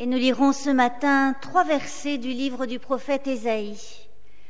Et nous lirons ce matin 3 versets du livre du prophète Ésaïe.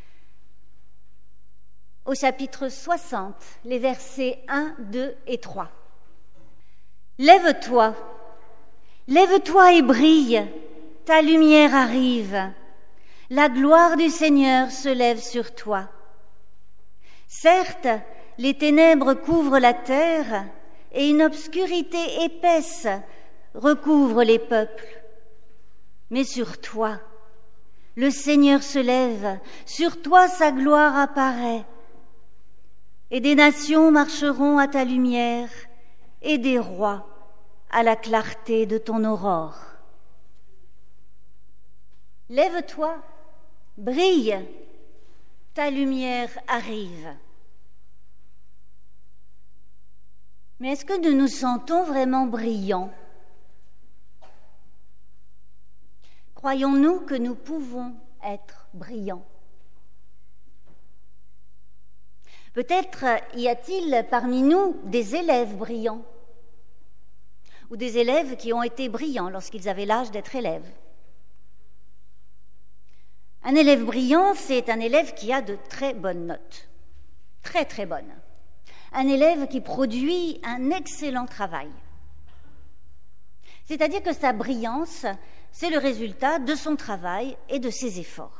Au chapitre 60, les versets 1, 2 et 3. Lève-toi, lève-toi et brille, ta lumière arrive, la gloire du Seigneur se lève sur toi. Certes, les ténèbres couvrent la terre et une obscurité épaisse recouvre les peuples. Mais sur toi, le Seigneur se lève, sur toi sa gloire apparaît. Et des nations marcheront à ta lumière, et des rois à la clarté de ton aurore. Lève-toi, brille, ta lumière arrive. Mais est-ce que nous nous sentons vraiment brillants? Croyons-nous que nous pouvons être brillants? Peut-être y a-t-il parmi nous des élèves brillants ou des élèves qui ont été brillants lorsqu'ils avaient l'âge d'être élèves. Un élève brillant, c'est un élève qui a de très bonnes notes, très très bonnes. Un élève qui produit un excellent travail. C'est-à-dire que sa brillance, c'est le résultat de son travail et de ses efforts.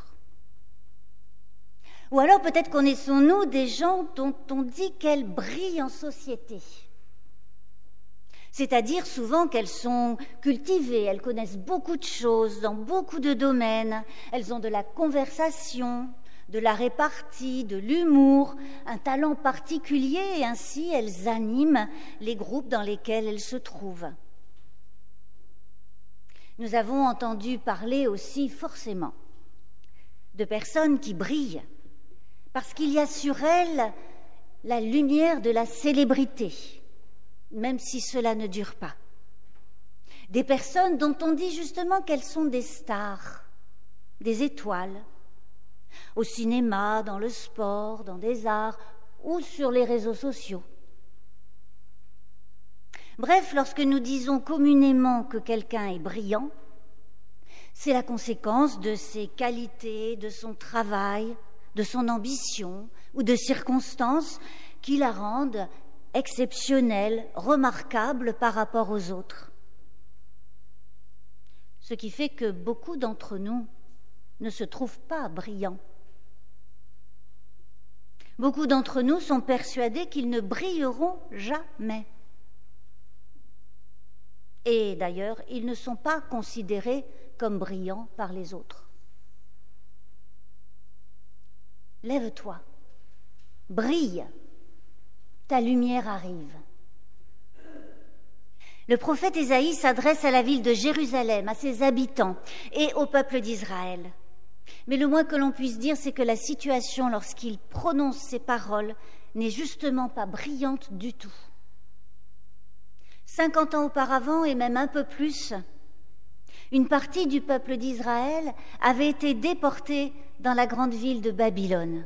Ou alors peut-être connaissons-nous des gens dont on dit qu'elles brillent en société. C'est-à-dire souvent qu'elles sont cultivées, elles connaissent beaucoup de choses dans beaucoup de domaines, elles ont de la conversation, de la répartie, de l'humour, un talent particulier et ainsi elles animent les groupes dans lesquels elles se trouvent. Nous avons entendu parler aussi forcément de personnes qui brillent parce qu'il y a sur elles la lumière de la célébrité, même si cela ne dure pas. Des personnes dont on dit justement qu'elles sont des stars, des étoiles, au cinéma, dans le sport, dans des arts ou sur les réseaux sociaux. Bref, lorsque nous disons communément que quelqu'un est brillant, c'est la conséquence de ses qualités, de son travail, de son ambition ou de circonstances qui la rendent exceptionnelle, remarquable par rapport aux autres. Ce qui fait que beaucoup d'entre nous ne se trouvent pas brillants. Beaucoup d'entre nous sont persuadés qu'ils ne brilleront jamais. Et d'ailleurs, ils ne sont pas considérés comme brillants par les autres. Lève-toi, brille, ta lumière arrive. Le prophète Ésaïe s'adresse à la ville de Jérusalem, à ses habitants et au peuple d'Israël. Mais le moins que l'on puisse dire, c'est que la situation, lorsqu'il prononce ces paroles, n'est justement pas brillante du tout. 50 ans auparavant, et même un peu plus, une partie du peuple d'Israël avait été déportée dans la grande ville de Babylone.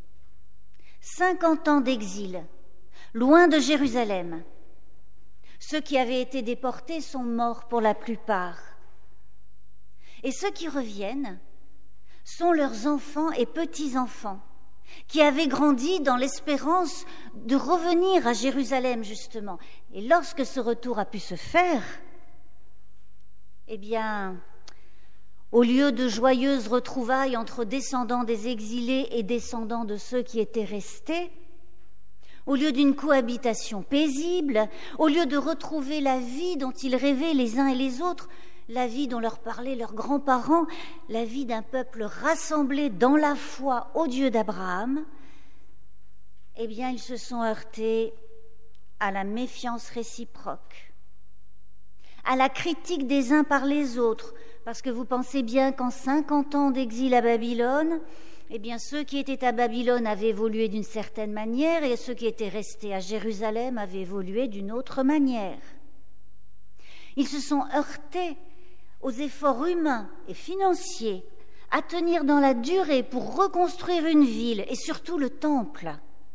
50 ans d'exil, loin de Jérusalem. Ceux qui avaient été déportés sont morts pour la plupart. Et ceux qui reviennent sont leurs enfants et petits-enfants, qui avaient grandi dans l'espérance de revenir à Jérusalem, justement. Et lorsque ce retour a pu se faire, eh bien, au lieu de joyeuses retrouvailles entre descendants des exilés et descendants de ceux qui étaient restés, au lieu d'une cohabitation paisible, au lieu de retrouver la vie dont ils rêvaient les uns et les autres, la vie dont leur parlaient leurs grands-parents, la vie d'un peuple rassemblé dans la foi au Dieu d'Abraham, eh bien, ils se sont heurtés à la méfiance réciproque, à la critique des uns par les autres, parce que vous pensez bien qu'en 50 ans d'exil à Babylone, eh bien, ceux qui étaient à Babylone avaient évolué d'une certaine manière et ceux qui étaient restés à Jérusalem avaient évolué d'une autre manière. Ils se sont heurtés aux efforts humains et financiers à tenir dans la durée pour reconstruire une ville et surtout le temple.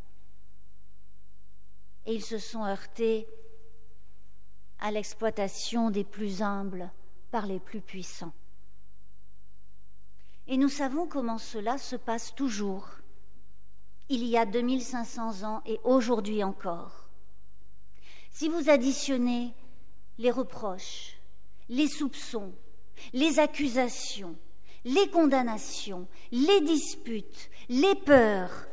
Et ils se sont heurtés à l'exploitation des plus humbles par les plus puissants. Et nous savons comment cela se passe toujours, il y a 2500 ans et aujourd'hui encore. Si vous additionnez les reproches, les soupçons, les accusations, les condamnations, les disputes, les peurs,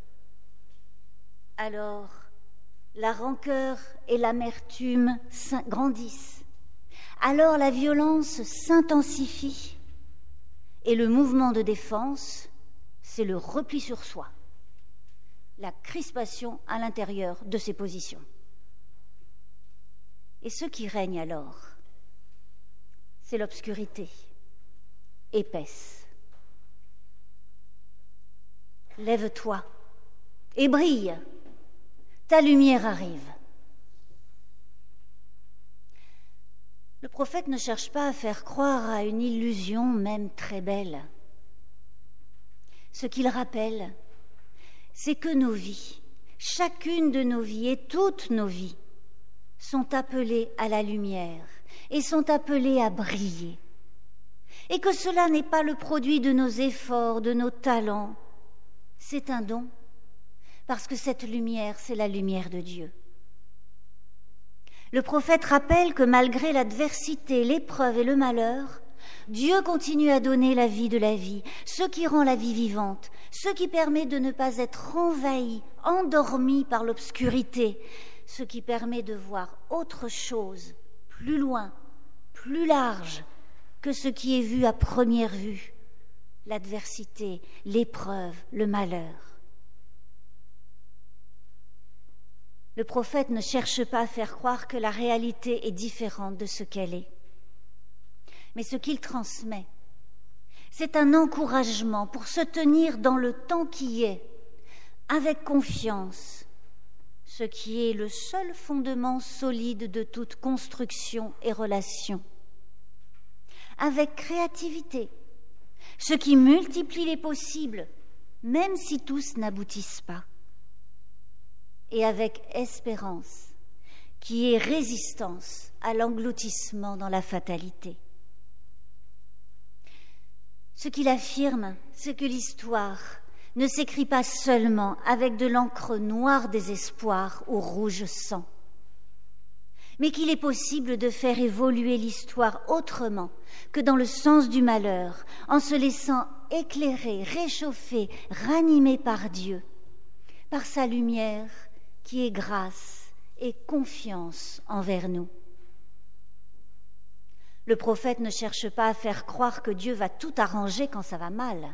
alors la rancœur et l'amertume grandissent. Alors la violence s'intensifie et le mouvement de défense, c'est le repli sur soi, la crispation à l'intérieur de ses positions. Et ce qui règne alors, c'est l'obscurité épaisse. Lève-toi et brille, ta lumière arrive. Le prophète ne cherche pas à faire croire à une illusion, même très belle. Ce qu'il rappelle, c'est que nos vies, chacune de nos vies et toutes nos vies, sont appelées à la lumière et sont appelées à briller. Et que cela n'est pas le produit de nos efforts, de nos talents, c'est un don, parce que cette lumière, c'est la lumière de Dieu. Le prophète rappelle que malgré l'adversité, l'épreuve et le malheur, Dieu continue à donner la vie de la vie, ce qui rend la vie vivante, ce qui permet de ne pas être envahi, endormi par l'obscurité, ce qui permet de voir autre chose, plus loin, plus large que ce qui est vu à première vue, l'adversité, l'épreuve, le malheur. Le prophète ne cherche pas à faire croire que la réalité est différente de ce qu'elle est. Mais ce qu'il transmet, c'est un encouragement pour se tenir dans le temps qui est, avec confiance, ce qui est le seul fondement solide de toute construction et relation. Avec créativité, ce qui multiplie les possibles, même si tous n'aboutissent pas. Et avec espérance, qui est résistance à l'engloutissement dans la fatalité. Ce qu'il affirme, c'est que l'histoire ne s'écrit pas seulement avec de l'encre noire désespoir ou rouge sang, mais qu'il est possible de faire évoluer l'histoire autrement que dans le sens du malheur, en se laissant éclairer, réchauffer, ranimer par Dieu, par sa lumière qui est grâce et confiance envers nous. Le prophète ne cherche pas à faire croire que Dieu va tout arranger quand ça va mal.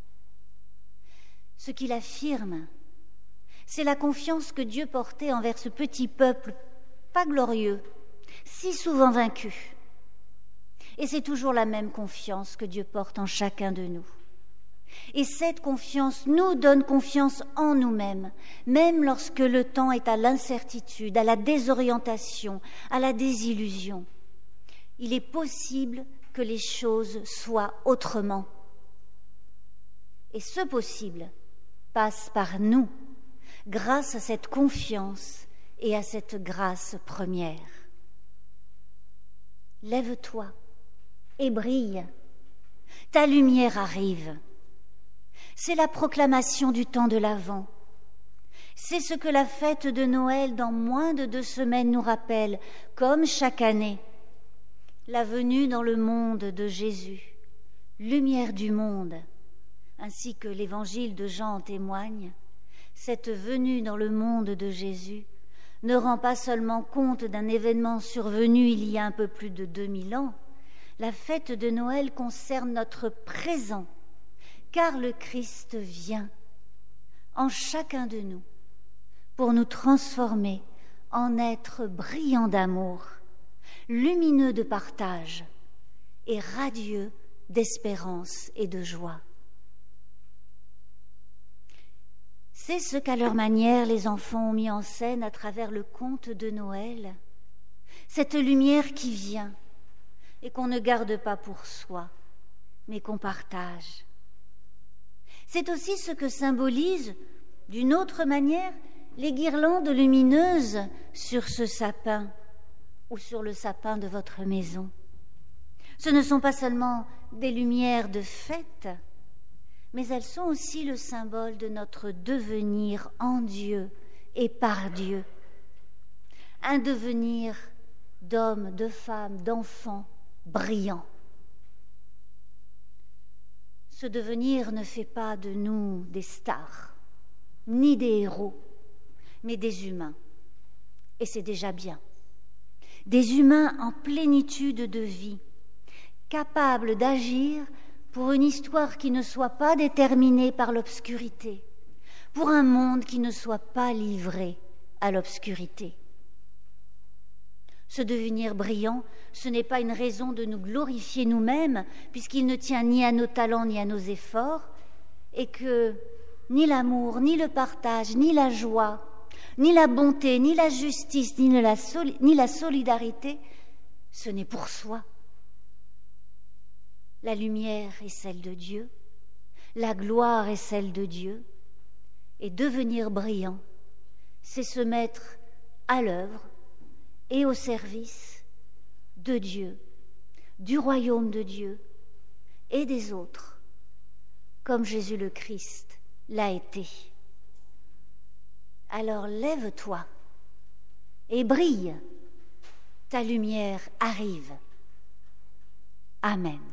Ce qu'il affirme, c'est la confiance que Dieu portait envers ce petit peuple pas glorieux, si souvent vaincu. Et c'est toujours la même confiance que Dieu porte en chacun de nous. Et cette confiance nous donne confiance en nous-mêmes, même lorsque le temps est à l'incertitude, à la désorientation, à la désillusion. Il est possible que les choses soient autrement. Et ce possible passe par nous, grâce à cette confiance et à cette grâce première. Lève-toi et brille, ta lumière arrive. C'est la proclamation du temps de l'Avent. C'est ce que la fête de Noël dans moins de 2 semaines nous rappelle, comme chaque année. La venue dans le monde de Jésus, lumière du monde, ainsi que l'évangile de Jean en témoigne, cette venue dans le monde de Jésus ne rend pas seulement compte d'un événement survenu il y a un peu plus de 2000 ans. La fête de Noël concerne notre présent, car le Christ vient en chacun de nous pour nous transformer en êtres brillants d'amour, lumineux de partage et radieux d'espérance et de joie. C'est ce qu'à leur manière les enfants ont mis en scène à travers le conte de Noël, cette lumière qui vient et qu'on ne garde pas pour soi, mais qu'on partage. C'est aussi ce que symbolisent, d'une autre manière, les guirlandes lumineuses sur ce sapin ou sur le sapin de votre maison. Ce ne sont pas seulement des lumières de fête, mais elles sont aussi le symbole de notre devenir en Dieu et par Dieu. Un devenir d'hommes, de femmes, d'enfants brillants. Ce devenir ne fait pas de nous des stars, ni des héros, mais des humains. Et c'est déjà bien. Des humains en plénitude de vie, capables d'agir pour une histoire qui ne soit pas déterminée par l'obscurité, pour un monde qui ne soit pas livré à l'obscurité. Ce devenir brillant, ce n'est pas une raison de nous glorifier nous-mêmes, puisqu'il ne tient ni à nos talents ni à nos efforts, et que ni l'amour, ni le partage, ni la joie, ni la bonté, ni la justice, ni la solidarité, ce n'est pour soi. La lumière est celle de Dieu, la gloire est celle de Dieu, et devenir brillant, c'est se mettre à l'œuvre et au service de Dieu, du royaume de Dieu et des autres, comme Jésus le Christ l'a été. Alors lève-toi et brille, ta lumière arrive. Amen.